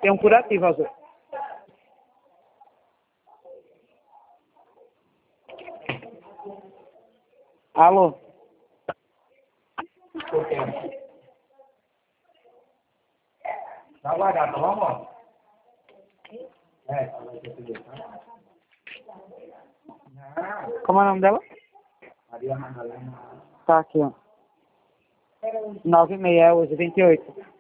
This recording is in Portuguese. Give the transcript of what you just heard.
Tem um curativo, azul. Alô? Tá guardado, tá bom, amor? Como é o nome dela? Maria Madalena. Tá aqui, ó. 968 28.